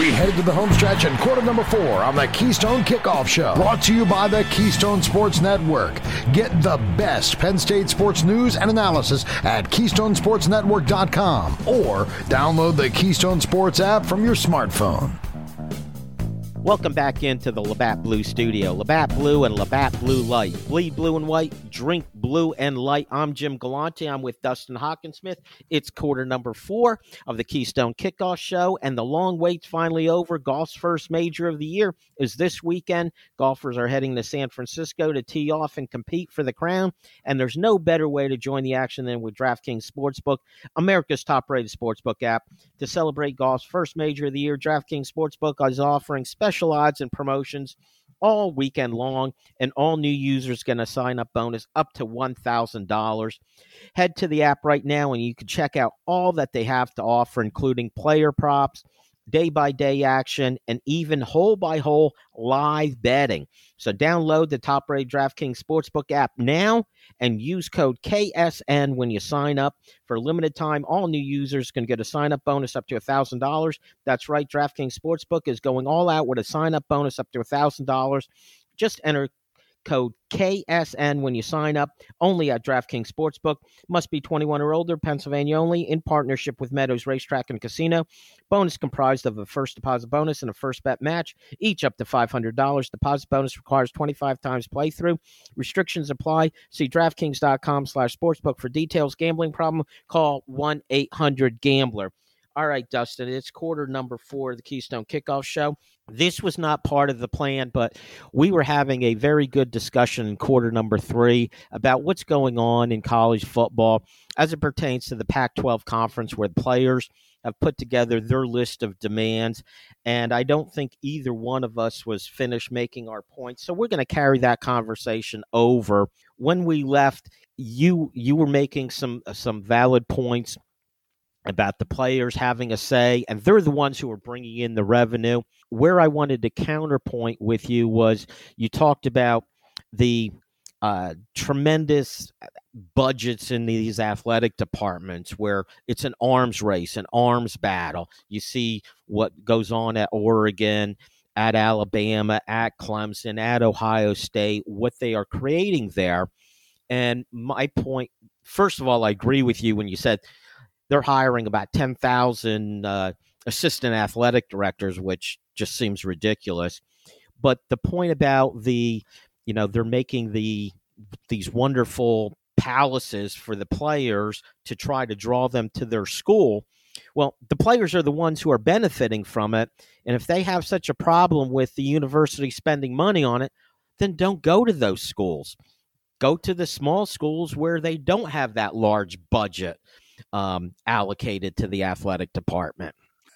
We head to the home stretch in quarter number 4 on the Keystone Kickoff Show, brought to you by the Keystone Sports Network. Get the best Penn State sports news and analysis at KeystoneSportsNetwork.com or download the Keystone Sports app from your smartphone. Welcome back into the Labatt Blue Studio. Labatt Blue and Labatt Blue Light. Bleed blue and white, drink blue and light. I'm Jim Galante. I'm with Dustin Hockensmith. It's quarter number 4 of the Keystone Kickoff Show, and the long wait's finally over. Golf's first major of the year is this weekend. Golfers are heading to San Francisco to tee off and compete for the crown, and there's no better way to join the action than with DraftKings Sportsbook, America's top-rated sportsbook app. To celebrate golf's first major of the year, DraftKings Sportsbook is offering special odds and promotions all weekend long, and all new users get a sign-up bonus up to $1,000. Head to the app right now, and you can check out all that they have to offer, including player props, day-by-day action, and even hole-by-hole live betting. So download the top-rated DraftKings Sportsbook app now and use code KSN when you sign up. For a limited time, all new users can get a sign-up bonus up to $1,000. That's right, DraftKings Sportsbook is going all out with a sign-up bonus up to $1,000. Just enter code KSN when you sign up, only at DraftKings Sportsbook. Must be 21 or older, Pennsylvania only, in partnership with Meadows Racetrack and Casino. Bonus comprised of a first deposit bonus and a first bet match, each up to $500. Deposit bonus requires 25 times playthrough. Restrictions apply. See DraftKings.com/sportsbook for details. Gambling problem? Call 1-800-GAMBLER. All right, Dustin, it's quarter number 4 of the Keystone Kickoff Show. This was not part of the plan, but we were having a very good discussion in quarter number 3 about what's going on in college football as it pertains to the Pac-12 conference, where the players have put together their list of demands, and I don't think either one of us was finished making our points. So we're going to carry that conversation over. When we left, you were making some valid points about the players having a say, and they're the ones who are bringing in the revenue. Where I wanted to counterpoint with you was you talked about the tremendous budgets in these athletic departments where it's an arms race, an arms battle. You see what goes on at Oregon, at Alabama, at Clemson, at Ohio State, what they are creating there. And my point, first of all, I agree with you when you said they're hiring about 10,000 assistant athletic directors, which just seems ridiculous. But the point about they're making these wonderful palaces for the players to try to draw them to their school. Well, the players are the ones who are benefiting from it. And if they have such a problem with the university spending money on it, then don't go to those schools. Go to the small schools where they don't have that large budget allocated to the athletic department.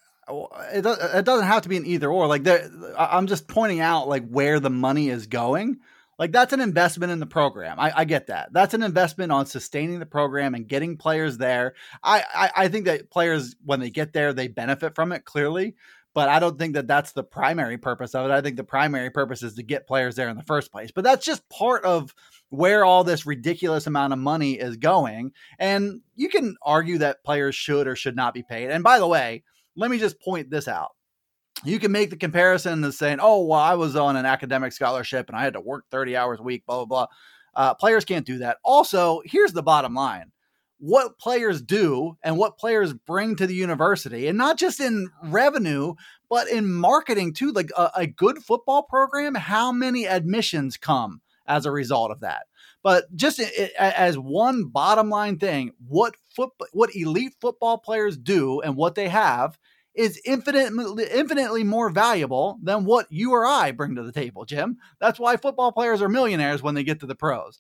It doesn't have to be an either or. Like, I'm just pointing out like where the money is going. Like, that's an investment in the program. I get that. That's an investment on sustaining the program and getting players there. I think that players, when they get there, they benefit from it clearly. But I don't think that that's the primary purpose of it. I think the primary purpose is to get players there in the first place. But that's just part of where all this ridiculous amount of money is going. And you can argue that players should or should not be paid. And by the way, let me just point this out. You can make the comparison of saying, oh, well, I was on an academic scholarship and I had to work 30 hours a week, blah, blah, blah. Players can't do that. Also, here's the bottom line. What players do and what players bring to the university, and not just in revenue, but in marketing too, like a good football program, how many admissions come as a result of that? But just as one bottom line thing, what elite football players do and what they have is infinitely more valuable than what you or I bring to the table, Jim. That's why football players are millionaires when they get to the pros.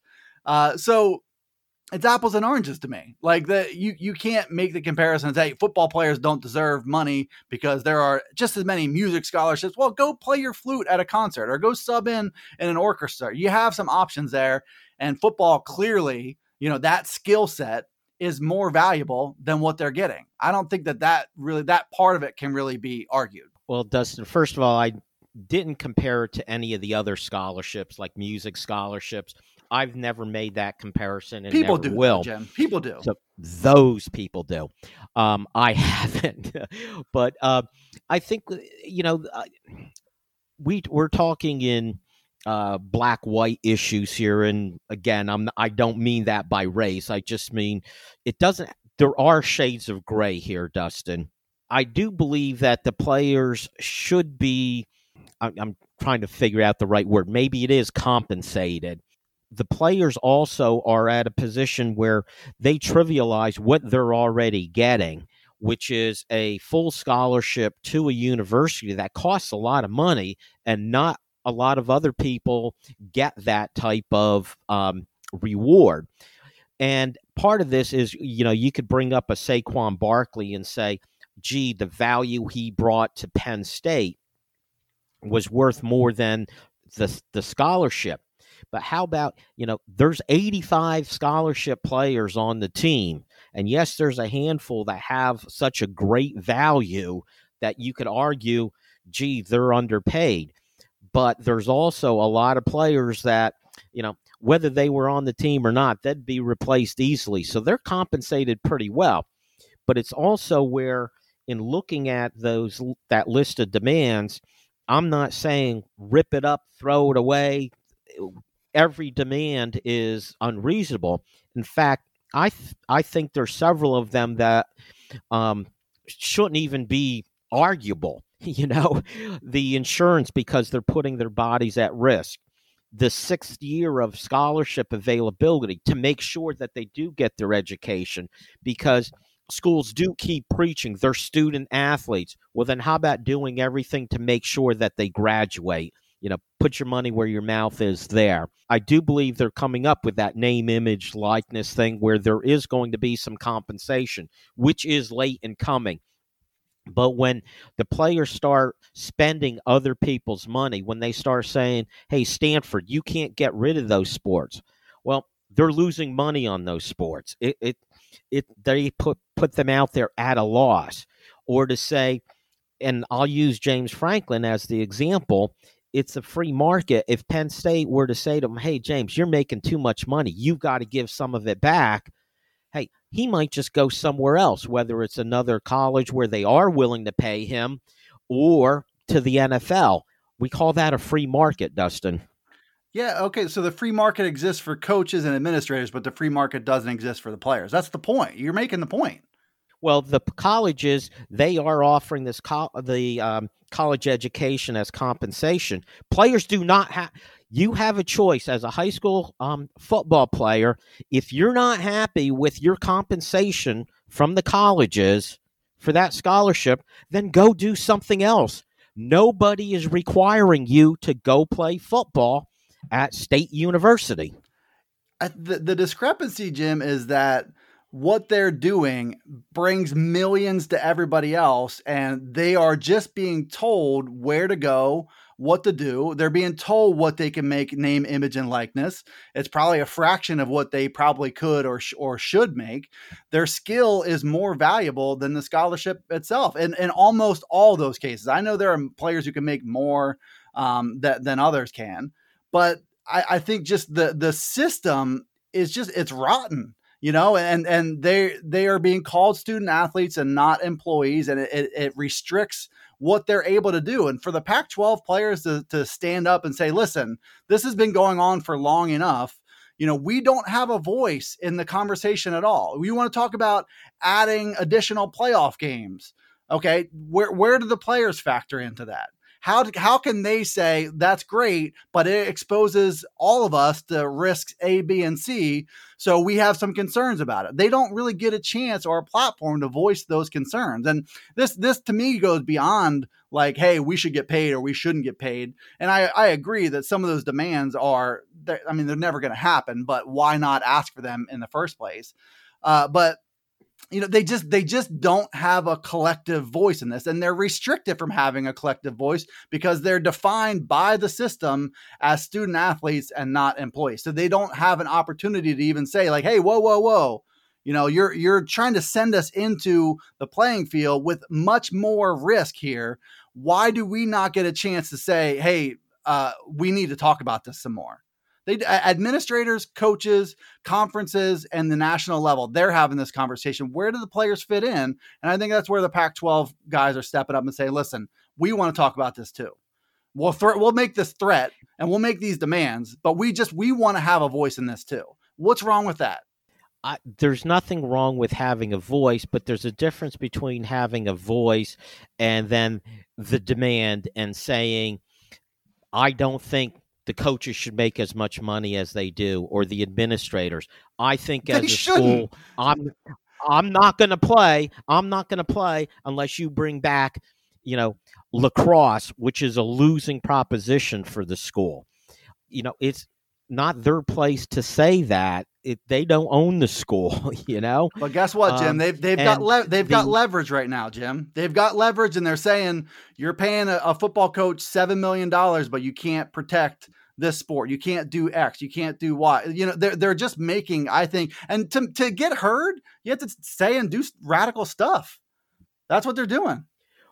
So it's apples and oranges to me. Like, you can't make the comparison and say football players don't deserve money because there are just as many music scholarships. Well, go play your flute at a concert or go sub in an orchestra. You have some options there, and football clearly, that skill set is more valuable than what they're getting. I don't think that part of it can really be argued. Well, Dustin, first of all, I didn't compare it to any of the other scholarships, like music scholarships. I've never made that comparison, and people never do, will. Jim. People do. So those people do. I haven't. But I think, we're talking in black white issues here, and again, I don't mean that by race. I just mean it doesn't. There are shades of gray here, Dustin. I do believe that the players should be. I'm trying to figure out the right word. Maybe it is compensated. The players also are at a position where they trivialize what they're already getting, which is a full scholarship to a university that costs a lot of money, and not a lot of other people get that type of reward. And part of this is, you could bring up a Saquon Barkley and say, gee, the value he brought to Penn State was worth more than the scholarship. But how about, there's 85 scholarship players on the team. And yes, there's a handful that have such a great value that you could argue, gee, they're underpaid. But there's also a lot of players that, whether they were on the team or not, they'd be replaced easily. So they're compensated pretty well. But it's also where, in looking at that list of demands, I'm not saying rip it up, throw it away. Every demand is unreasonable. In fact, I think there's several of them that shouldn't even be arguable. The insurance, because they're putting their bodies at risk. The 6th year of scholarship availability to make sure that they do get their education, because schools do keep preaching they're student athletes. Well, then how about doing everything to make sure that they graduate? Put your money where your mouth is there. I do believe they're coming up with that name, image, likeness thing where there is going to be some compensation, which is late in coming. But when the players start spending other people's money, when they start saying, hey, Stanford, you can't get rid of those sports. Well, they're losing money on those sports. They put them out there at a loss. Or to say, and I'll use James Franklin as the example, it's a free market. If Penn State were to say to him, hey, James, you're making too much money, you've got to give some of it back. Hey, he might just go somewhere else, whether it's another college where they are willing to pay him or to the NFL. We call that a free market, Dustin. Yeah, okay, so the free market exists for coaches and administrators, but the free market doesn't exist for the players. That's the point. You're making the point. Well, the colleges, they are offering this college education as compensation. Players do not have. You have a choice as a high school football player. If you're not happy with your compensation from the colleges for that scholarship, then go do something else. Nobody is requiring you to go play football at State University. The discrepancy, Jim, is that what they're doing brings millions to everybody else, and they are just being told where to go, what to do. They're being told what they can make, name, image, and likeness. It's probably a fraction of what they probably could or should make. Their skill is more valuable than the scholarship itself. And in almost all those cases, I know there are players who can make more than others can, but I think just the system is it's rotten. And they are being called student athletes and not employees, and it restricts what they're able to do. And for the Pac-12 players to stand up and say, listen, this has been going on for long enough. We don't have a voice in the conversation at all. We want to talk about adding additional playoff games. Okay, where do the players factor into that? How can they say that's great, but it exposes all of us to risks A, B, and C, so we have some concerns about it? They don't really get a chance or a platform to voice those concerns. And this to me goes beyond like, hey, we should get paid or we shouldn't get paid. And I agree that some of those demands they're never going to happen, but why not ask for them in the first place? But they just don't have a collective voice in this, and they're restricted from having a collective voice because they're defined by the system as student athletes and not employees. So they don't have an opportunity to even say like, hey, whoa. You're trying to send us into the playing field with much more risk here. Why do we not get a chance to say, hey, we need to talk about this some more? Administrators, coaches, conferences, and the national level, they're having this conversation. Where do the players fit in? And I think that's where the Pac-12 guys are stepping up and saying, listen, we want to talk about this too. We'll make this threat and we'll make these demands, but we want to have a voice in this too. What's wrong with that? There's nothing wrong with having a voice, but there's a difference between having a voice and then the demand and saying, I don't think the coaches should make as much money as they do, or the administrators. I think as a school, I'm not going to play. I'm not going to play unless you bring back, lacrosse, which is a losing proposition for the school. It's not their place to say that. They don't own the school, But guess what, Jim? They've got leverage right now, Jim. They've got leverage, and they're saying you're paying a football coach $7 million, but you can't protect this sport. You can't do X. You can't do Y. They're just making, I think, and to get heard, you have to say and do radical stuff. That's what they're doing.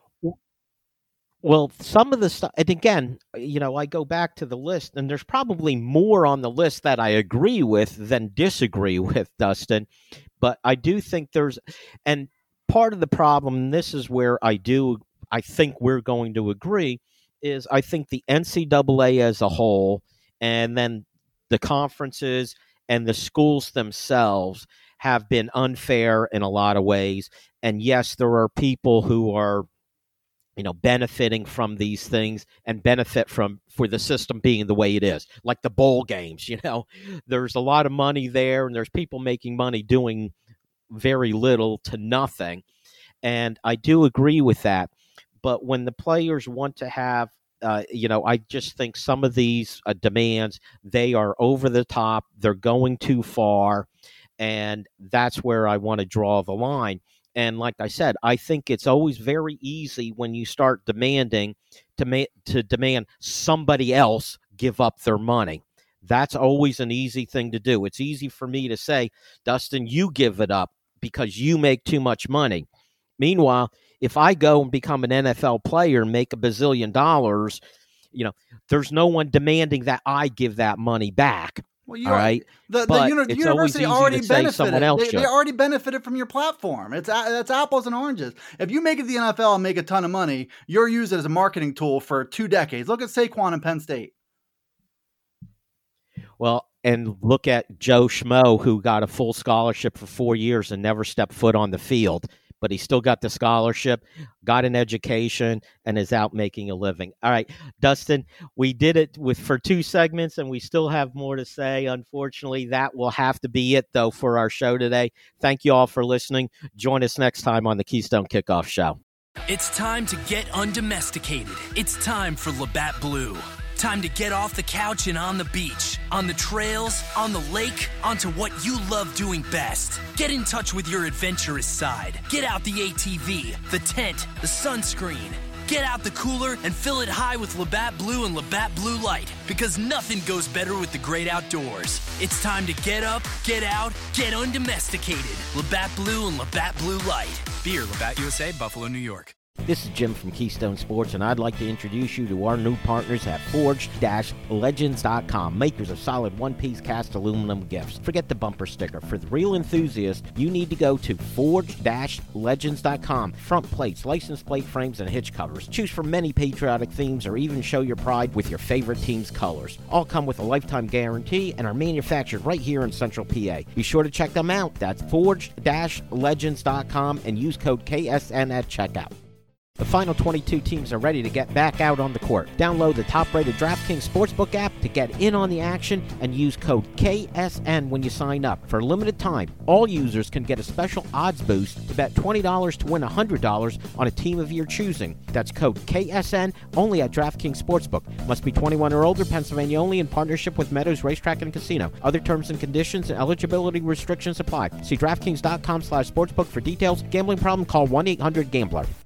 Well, some of the stuff, and again, I go back to the list, and there's probably more on the list that I agree with than disagree with, Dustin. But I do think and part of the problem, and this is where I think we're going to agree, is I think the NCAA as a whole, and then the conferences and the schools themselves have been unfair in a lot of ways. And yes, there are people who are benefiting from these things and benefit for the system being the way it is, like the bowl games. There's a lot of money there, and there's people making money doing very little to nothing. And I do agree with that. But when the players want to have, I just think some of these demands, they are over the top. They're going too far. And that's where I want to draw the line. And like I said, I think it's always very easy when you start demanding to demand somebody else give up their money. That's always an easy thing to do. It's easy for me to say, Dustin, you give it up because you make too much money. Meanwhile, if I go and become an NFL player and make $1 bazillion, there's no one demanding that I give that money back. Well, all right. The university already benefited. They already benefited from your platform. That's apples and oranges. If you make it to the NFL and make a ton of money, you're used as a marketing tool for 2 decades. Look at Saquon and Penn State. Well, and look at Joe Schmo, who got a full scholarship for 4 years and never stepped foot on the field. But he still got the scholarship, got an education, and is out making a living. All right, Dustin, we did it for 2 segments, and we still have more to say. Unfortunately, that will have to be it, though, for our show today. Thank you all for listening. Join us next time on the Keystone Kickoff Show. It's time to get undomesticated. It's time for Labatt Blue. Time to get off the couch and on the beach, on the trails, on the lake, onto what you love doing best. Get in touch with your adventurous side. Get out the ATV, the tent, the sunscreen. Get out the cooler and fill it high with Labatt Blue and Labatt Blue Light, because nothing goes better with the great outdoors. It's time to get up, get out, get undomesticated. Labatt Blue and Labatt Blue Light. Beer, Labatt USA, Buffalo, New York. This is Jim from Keystone Sports, and I'd like to introduce you to our new partners at Forged-Legends.com, makers of solid one-piece cast aluminum gifts. Forget the bumper sticker. For the real enthusiast, you need to go to Forged-Legends.com. Front plates, license plate frames, and hitch covers. Choose from many patriotic themes or even show your pride with your favorite team's colors. All come with a lifetime guarantee and are manufactured right here in Central PA. Be sure to check them out. That's Forged-Legends.com and use code KSN at checkout. The final 22 teams are ready to get back out on the court. Download the top-rated DraftKings Sportsbook app to get in on the action and use code KSN when you sign up. For a limited time, all users can get a special odds boost to bet $20 to win $100 on a team of your choosing. That's code KSN only at DraftKings Sportsbook. Must be 21 or older, Pennsylvania only, in partnership with Meadows Racetrack and Casino. Other terms and conditions and eligibility restrictions apply. See DraftKings.com/sportsbook for details. Gambling problem? Call 1-800-GAMBLER.